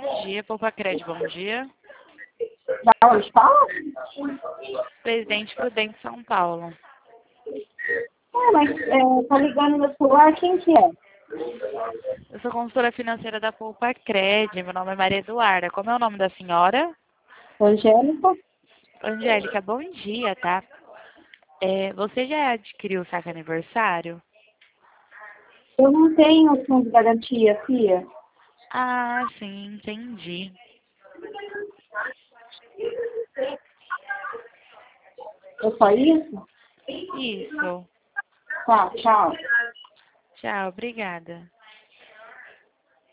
dia, Poupa Crédito, bom dia. Da onde fala? Presidente Prudente, São Paulo. Mas tá ligando no celular, quem que é? Eu sou consultora financeira da Poupa Crédito, meu nome é Maria Eduarda. Como é o nome da senhora? Angélica? Angélica, bom dia, tá? Você já adquiriu o saque aniversário? Eu não tenho fundo de garantia, filha. Ah, sim, entendi. É só isso? Isso. Tá, tchau. Tchau, obrigada.